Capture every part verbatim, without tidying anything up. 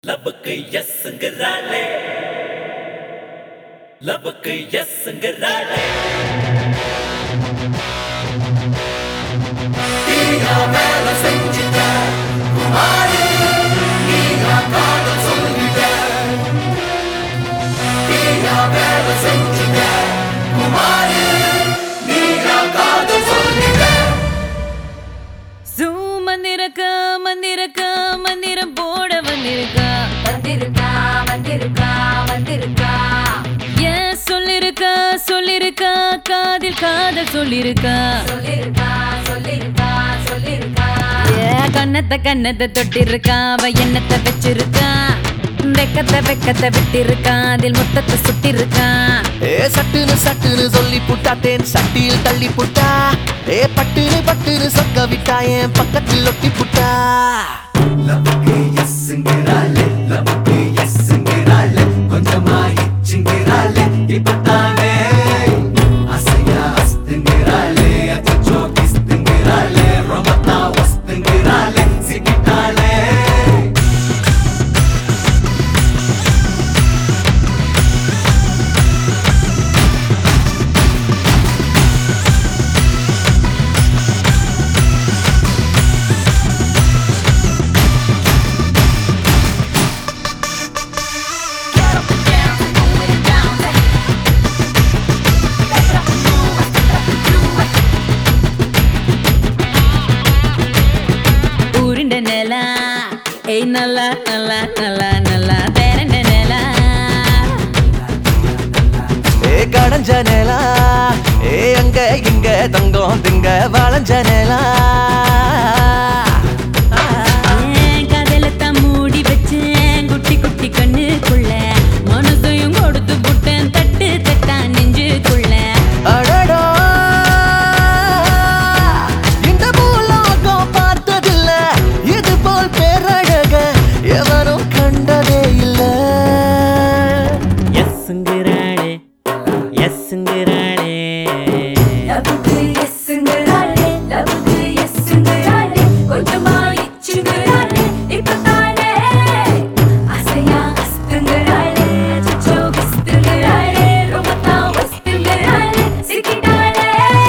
லவ்வுக்கு எஸ்ங்கறாளே லவ்வுக்கு எஸ்ங்கறாளே நீயா வேலை செஞ்சிட்ட குமாரி நீயா காதல் சொல்லிட்ட நீயா வேலை செஞ்சிட்ட குமாரி நீயா காதல் சொல்லிட்ட Zoom வந்திருக்க வந்திருக்க மந்திரம் போட வந்திருக்கா வந்திருக்கா வந்திருக்கா வந்திருக்கா ஏன் சொல்லிருக்கா சொல்லிருக்கா காதில் காதல் சொல்லிருக்கா சொல்லிருக்கா சொல்லிருக்கா சொல்லிருக்கா ஏ கண்ணத்தை கண்ணத்தை தொட்டிருக்கா அவ எண்ணத்தை வச்சிருக்கா வெக்கத்தை வெக்கத்தை விட்டிருக்கா அதில் முத்தத்தை சுட்டிருக்கா ஏ சட்டுன்னு சட்டுன்னு சொல்லி புட்டா தேன் சட்டியில் தள்ளி புட்டா ஏ பட்டுன்னு பட்டுன்னு சொக்க விட்டா என் பக்கத்தில் ஒட்டி புட்டா லவ்வுக்கு எஸ்ங்கறாளே லவ்வுக்கு எஸ்ங்கறாளே கொஞ்சமா இச்சுங்கறாளே இப்பதானே அசையா அஸ்துங்கறாளே அச்சோ கிஸ்துங்கறாளே ரொம்பத்தா வஸ்துங்கறாளே சிக்கிட்டாளே உருண்ட நிலா ஏய் நல்லா நல்லா நல்லா நல்லா பேரண்ட நிலா ஏ கடஞ்ச நிலா ஏ அங்க இங்க தங்கம் திங்க வளைஞ்ச நிலா ஏன் கதலத்தான் மூடி வச்சேன் குட்டி குட்டி கண்ணுக்குள்ள மனசையும் கொடுத்து புட்டேன் தட்டு தட்டா நெஞ்சுக்குள்ள அடடா இந்த பூலோகம் பார்த்ததில்ல இது போல் பேரழக எவரும் கண்டதே இல்ல எஸ்ங்கறாளே எஸ்ங்கறாளே லவ்வுக்கு எஸ்ங்கறாளே லவ்வுக்கு எஸ்ங்கறாளே கொஞ்சமா இச்சுங்கறாளே இப்பதானே அசையா அஸ்துங்கறாளே அச்சோ கிஸ்துங்கறாளே ரொம்பத்தா வஸ்துங்கறாளே சிக்கிட்டாளே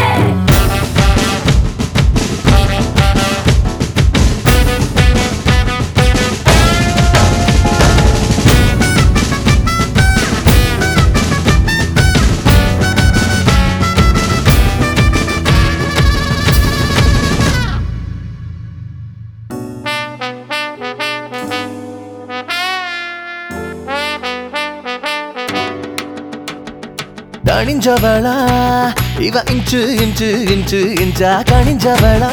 கணிஞ்சவளா இவ இன்ச்சு இன்ச்சு இன்ச்சு இன்ச்சா கணிஞ்சவளா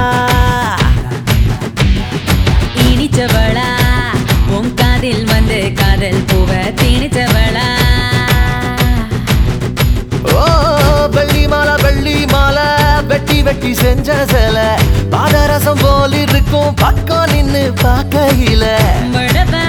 இனிச்சவளா உன் காதில் வந்து காதல் பூவ திணிச்சவளா ஓ வெள்ளி மாலை வெள்ளி மாலை வெட்டி வெட்டி செஞ்ச சில பாதரசம் போல் இருக்கும் பக்கம் நின்னு பார்க்கையில மழை